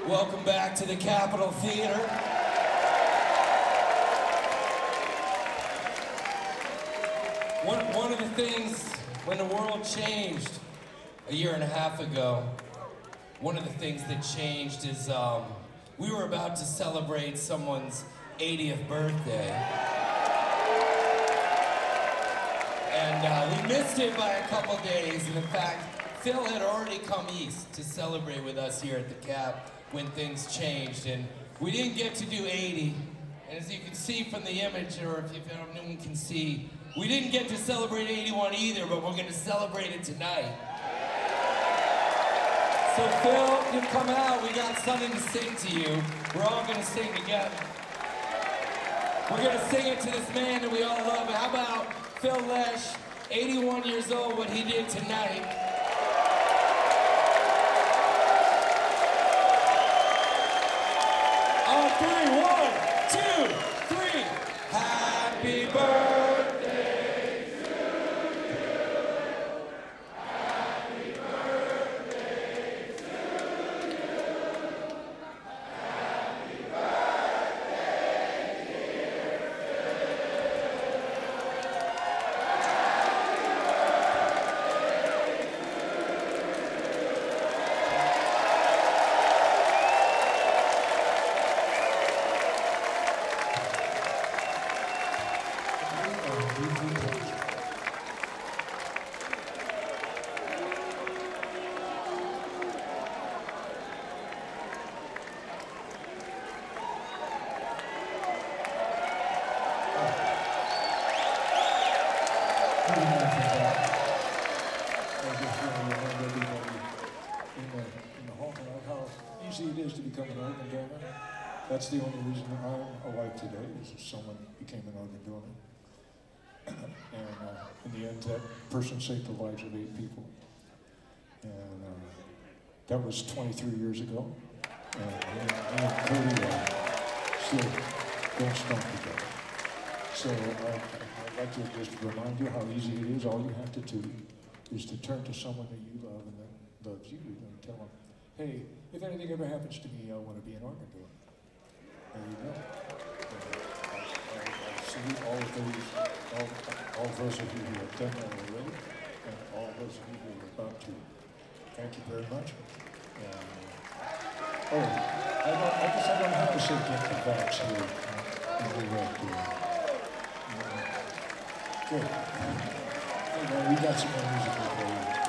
Welcome back to the Capitol Theater. One of the things, when the world changed a year and a half ago, one of the things that changed is we were about to celebrate someone's 80th birthday. And we missed it by a couple days, and in fact, Phil had already come east to celebrate with us here at the Cap when things changed, and we didn't get to do 80. And as you can see from the image, or if anyone can see, we didn't get to celebrate 81 either, but we're going to celebrate it tonight. So Phil, you come out, we got something to sing to you. We're all going to sing together. We're going to sing it to this man that we all love. How about Phil Lesh, 81 years old, what he did tonight. On three, 1, 2, 3. Happy birthday to you. Happy birthday to you. Happy birthday, dear It is to become an organ donor. That's the only reason I'm alive today, is if someone became an organ donor. And in the end, that person saved the lives of 8 people. And that was 23 years ago. And me and Cody still don't stop together. So I'd like to just remind you how easy it is. All you have to do is to turn to someone that you love and that loves you and tell them, hey, if anything ever happens to me, I want to be an organ donor. There you go. I salute all those of you who have done that already, and all those of you who are about to. Thank you very much. I guess I don't have to say get the facts here. Good. Hey, man, we got some more music for you.